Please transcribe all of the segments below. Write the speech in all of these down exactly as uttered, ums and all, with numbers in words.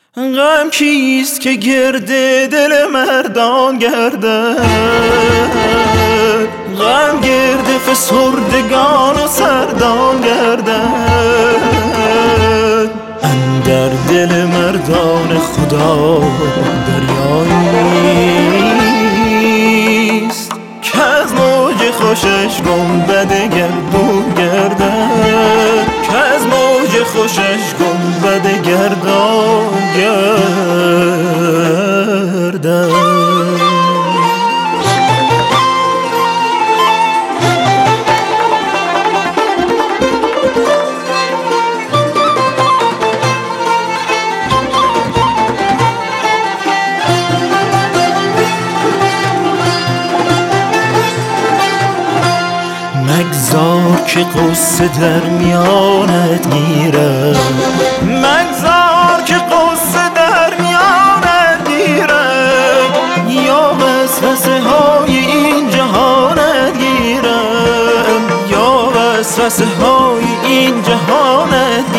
غم کیست که گرد دل مردان گردد؟ غم گرد فسردگان و سردان گردد. اندر دل مردان خدا دریاییست که از موج خوشش گنبد گردون گردد، که از موج خوشش گنبد گردان گردد. مگذار که غصه در میانت گیرد، مگذار که غصه در میانت گیرد، یا وسوسه های این جهانت گیرد، یا وسوسه های این جهانت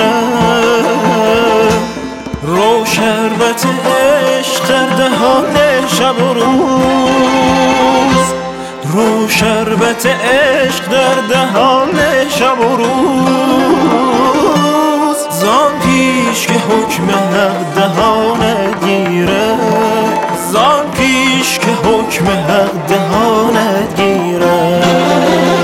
گیرد. رو شربت عشق در دهان شب و روز، رو شربت عشق در دهان شب و روز، زان پیش که حکم حق دهانت گیرد، زان پیش که حکم حق دهانت گیرد.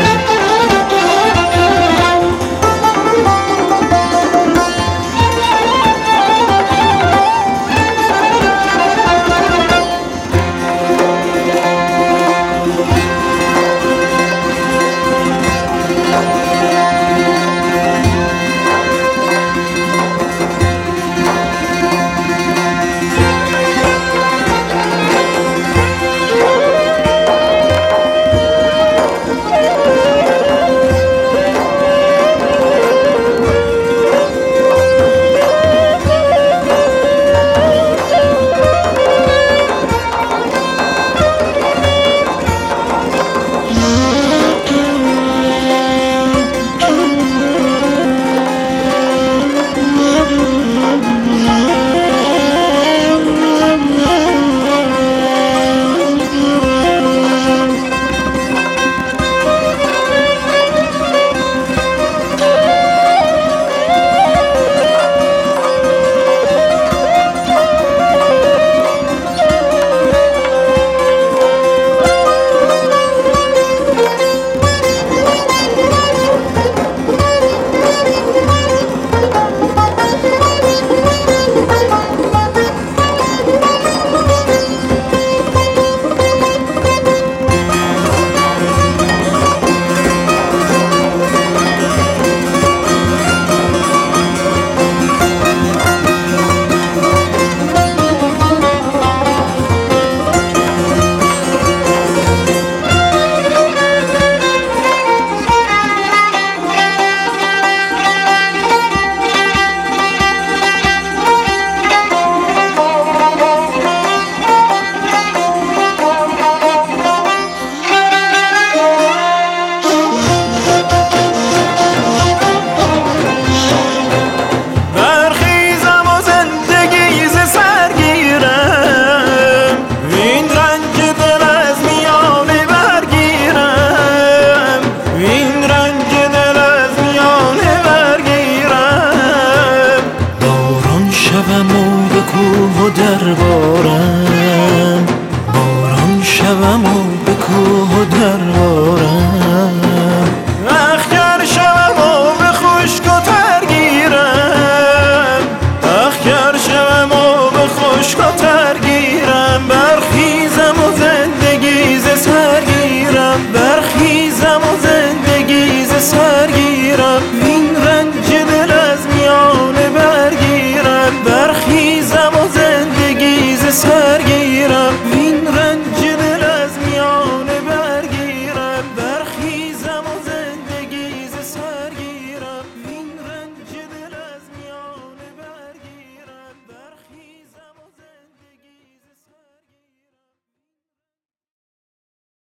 دربارم باران شوم و به کوه و دربارم، اخگر شوم و به خشک و تر گیرم، اخگر شوم و به خشک و تر گیرم. برخیزم و زندگی ز سر گیرم، برخیزم و زندگی ز سر گیرم.